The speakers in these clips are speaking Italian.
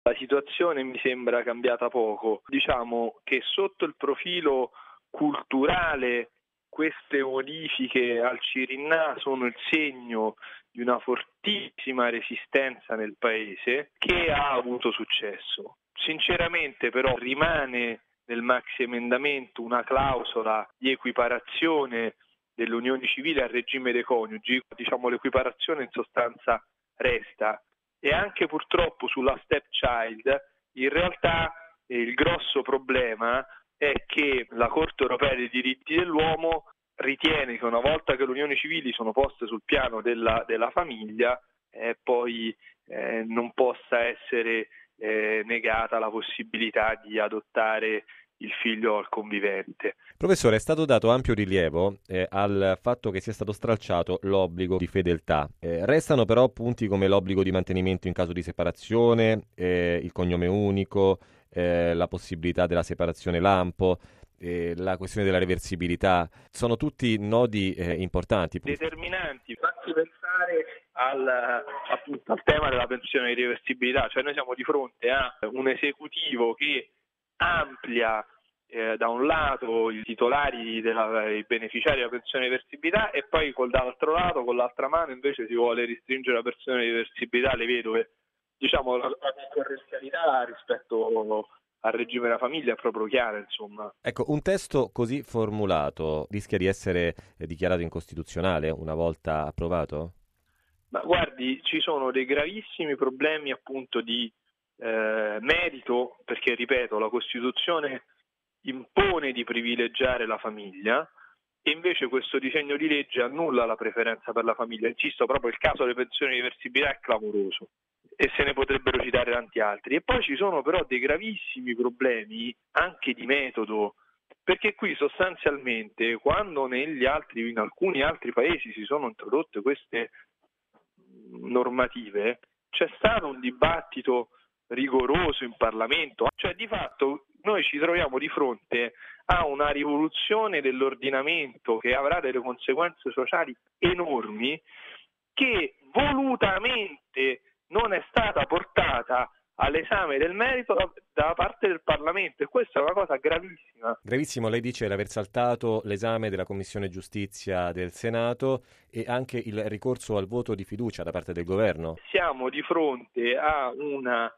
La situazione mi sembra cambiata poco. Diciamo che sotto il profilo culturale queste modifiche al Cirinna sono il segno di una fortissima resistenza nel paese che ha avuto successo. Sinceramente però rimane nel maxiemendamento una clausola di equiparazione delle unioni civili al regime dei coniugi, diciamo l'equiparazione in sostanza resta. E anche purtroppo sulla stepchild in realtà il grosso problema è che la Corte europea dei diritti dell'uomo ritiene che una volta che le unioni civili sono poste sul piano della famiglia poi non possa essere negata la possibilità di adottare il figlio al convivente. Professore, è stato dato ampio rilievo al fatto che sia stato stralciato l'obbligo di fedeltà. Restano però punti come l'obbligo di mantenimento in caso di separazione, il cognome unico, la possibilità della separazione lampo, la questione della reversibilità. Sono tutti nodi importanti. Determinanti. Fatti pensare appunto, al tema della pensione di reversibilità, cioè noi siamo di fronte a un esecutivo che amplia da un lato i titolari i beneficiari della pensione di reversibilità e poi dall'altro lato, con l'altra mano invece si vuole restringere la pensione di reversibilità alle vedove. Diciamo la concorrenzialità rispetto al regime della famiglia è proprio chiara, insomma. Ecco, un testo così formulato rischia di essere dichiarato incostituzionale una volta approvato? Ma guardi, ci sono dei gravissimi problemi appunto di merito, perché ripeto, la Costituzione impone di privilegiare la famiglia e invece questo disegno di legge annulla la preferenza per la famiglia. Insisto, proprio il caso delle pensioni di reversibilità è clamoroso e se ne potrebbero citare tanti altri. E poi ci sono però dei gravissimi problemi anche di metodo, perché qui sostanzialmente quando in alcuni altri paesi si sono introdotte queste normative, c'è stato un dibattito rigoroso in Parlamento, cioè di fatto noi ci troviamo di fronte a una rivoluzione dell'ordinamento che avrà delle conseguenze sociali enormi che volutamente non è stata portata all'esame del merito da parte del Parlamento e questa è una cosa gravissima. Gravissimo, lei dice l'aver saltato l'esame della Commissione Giustizia del Senato e anche il ricorso al voto di fiducia da parte del governo. Siamo di fronte a una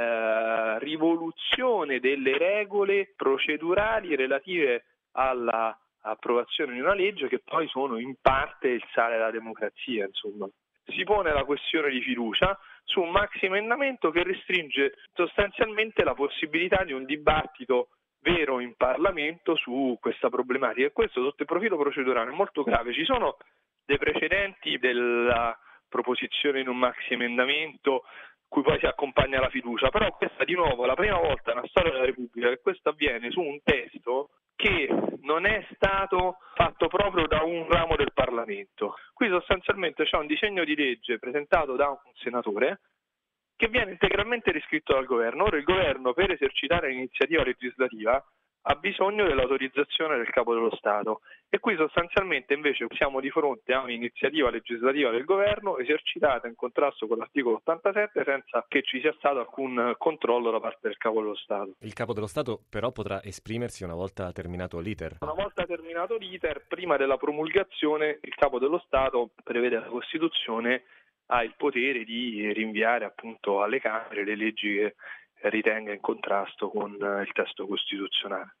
rivoluzione delle regole procedurali relative alla approvazione di una legge che poi sono in parte il sale della democrazia, insomma. Si pone la questione di fiducia su un maxiemendamento che restringe sostanzialmente la possibilità di un dibattito vero in Parlamento su questa problematica e questo sotto il profilo procedurale è molto grave. Ci sono dei precedenti della proposizione in un maxiemendamento cui poi si accompagna la fiducia, però questa di nuovo è la prima volta nella storia della Repubblica che questo avviene su un testo che non è stato fatto proprio da un ramo del Parlamento. Qui sostanzialmente c'è un disegno di legge presentato da un senatore che viene integralmente riscritto dal governo. Ora il governo per esercitare l'iniziativa legislativa ha bisogno dell'autorizzazione del Capo dello Stato e qui sostanzialmente invece siamo di fronte a un'iniziativa legislativa del governo esercitata in contrasto con l'articolo 87 senza che ci sia stato alcun controllo da parte del Capo dello Stato. Il Capo dello Stato però potrà esprimersi una volta terminato l'iter. Una volta terminato l'iter, prima della promulgazione, il Capo dello Stato, prevede la Costituzione, ha il potere di rinviare appunto alle Camere le leggi che ritenga in contrasto con il testo costituzionale.